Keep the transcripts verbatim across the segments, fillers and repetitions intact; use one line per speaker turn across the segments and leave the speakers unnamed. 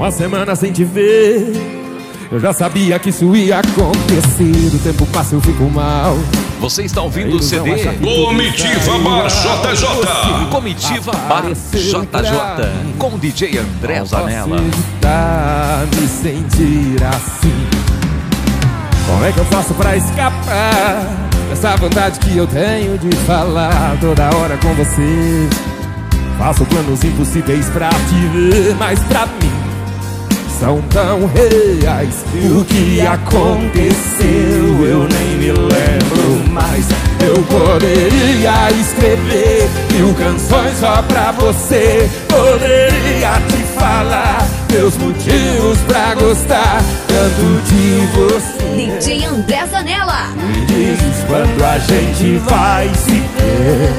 Uma semana sem te ver, eu já sabia que isso ia acontecer. O tempo passa, eu fico mal.
Você está ouvindo o C D
Comitiva Bar J J.
Comitiva Bar J J com D J André Zanella.
Tá me sentir assim. Como é que eu faço pra escapar dessa vontade que eu tenho de falar toda hora com você? Faço planos impossíveis pra te ver, mas pra mim são tão reais. O que aconteceu eu nem me lembro mais. Eu poderia escrever mil canções só pra você. Poderia te falar meus motivos pra gostar tanto de você.
D J André Zanella.
Me diz quando a gente vai se ver,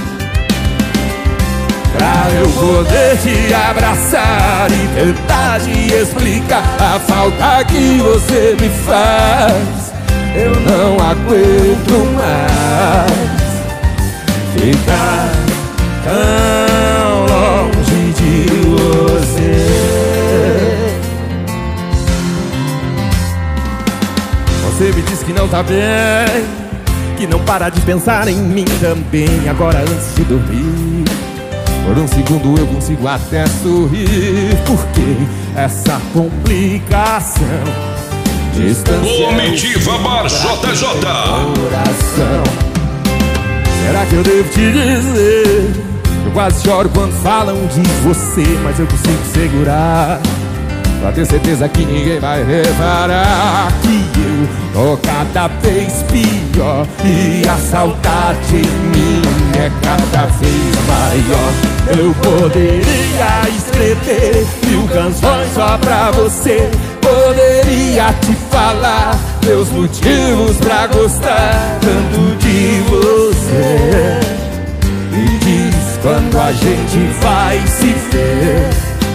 pra eu poder te abraçar e tentar te explicar a falta que você me faz. Eu não aguento mais ficar tão longe de você. Você me diz que não tá bem, que não para de pensar em mim também. Agora antes de dormir, por um segundo eu consigo até sorrir. Porque essa complicação distancia
Comitiva Bar J J.
Coração. Será que eu devo te dizer? Eu quase choro quando falam de você, mas eu consigo segurar, pra ter certeza que ninguém vai reparar que eu tô cada vez pior e a saudade em mim é cada vez maior. Eu poderia escrever mil canções só pra você. Poderia te falar meus motivos pra gostar tanto de você. Me diz quando a gente vai se ver,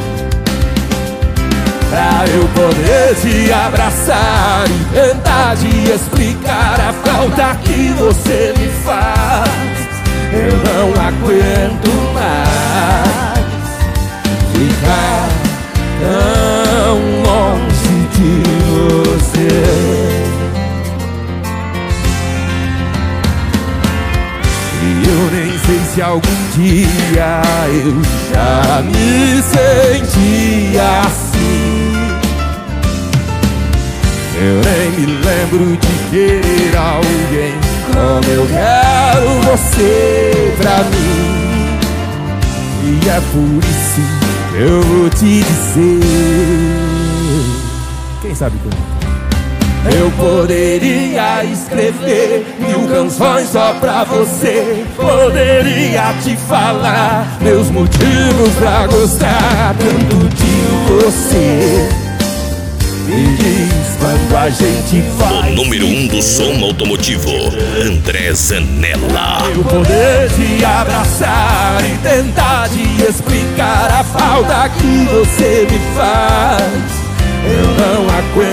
pra eu poder te abraçar e tentar te explicar a falta que você me faz. Eu não aguento mais ficar tão longe de você. E eu nem sei se algum dia eu já me senti assim. Eu nem me lembro de querer alguém como eu quero você pra mim. E é por isso que eu vou te dizer, quem sabe como? Eu poderia escrever mil canções só pra você. Poderia te falar meus motivos pra gostar tanto de você. Me diz quando a gente vai.
O número um do som automotivo, André Zanella.
Eu poder te abraçar e tentar te explicar a falta que você me faz. Eu não aguento